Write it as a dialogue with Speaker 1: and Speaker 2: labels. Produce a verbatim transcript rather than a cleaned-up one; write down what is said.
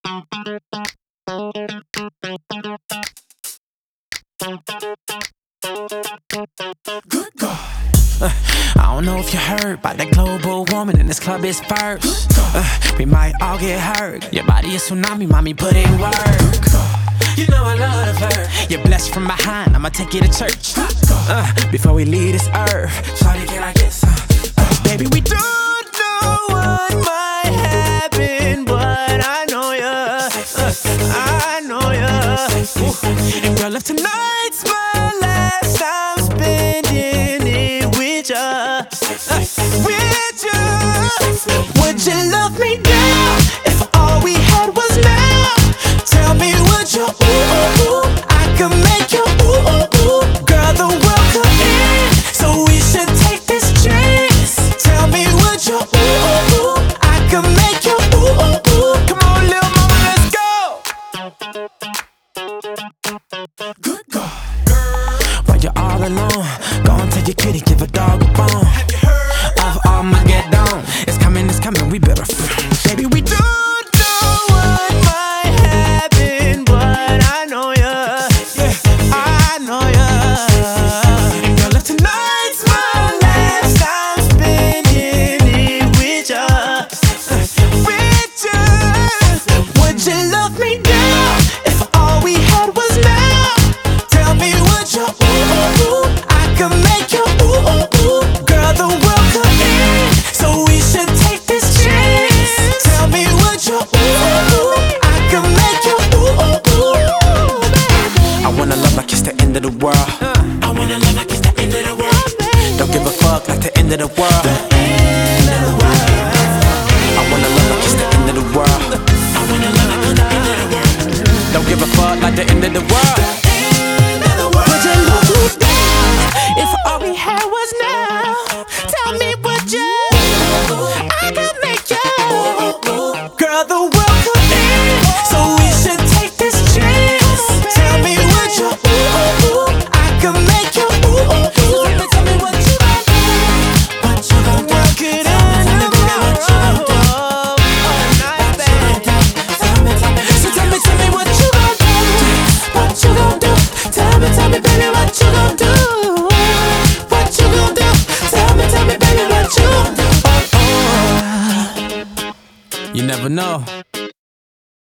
Speaker 1: Good God. Uh, I don't know if you heard about that global warming in this club is first. Uh, we might all get hurt. Your body is tsunami, mommy, put in work. You know I love her. You're blessed from behind, I'ma take you to church. Uh, before we leave this earth, shawty, can I get some? Uh, baby, we don't know what might happen, but I know ya. Uh, I know ya. Ooh. And girl, if tonight's my last time spending it with ya, uh, with ya, would you love me now if all we had was now? Tell me, would you? Ooh, ooh, ooh, I could make you. Ooh, ooh, ooh, girl, the world could end, so we should take this chance. Tell me, would you? Ooh, ooh, ooh, I could make you. Ooh, ooh, ooh, come on, little mama, let's go. Good God. While you're all alone, go and tell your kitty, give a dog a bone. Have you heard of Armageddon? It's coming, it's coming, we better. Baby, we don't know what might happen, but I know ya. Yeah, I know ya. And girl, if tonight's my last time spending it with ya, uh, with ya, would you love me now if all we had was now? Tell me, would you? Ooh, ooh, ooh, I could make you. Ooh, ooh, ooh, girl, the world could end, so we should take this chance. Tell me, would you? Ooh, ooh, ooh, I could make you. Ooh, ooh, ooh. I wanna love like it's the end of the world. I wanna love like it's the end of the world. Don't give a fuck like the end of the world. The end of the world. I wanna love like it's the end of the world. I wanna love like it's the end of the world. Don't give a fuck like the end of the world. The end of the world. Would you love me now if all we had was now? Tell me, would you? I could make you. Girl, the world could end, so we should take this chance. Tell me, would you? I could make you. Tell me what you gon' do. What you gon' do? Work it out. Tell me, baby, what you gon' do. So tell me, tell me what you gon' do. What you gon' do? Tell me, tell me, baby, what you gon' do. What you gon' do? Tell me, tell me, baby, what you gon' do. You never know.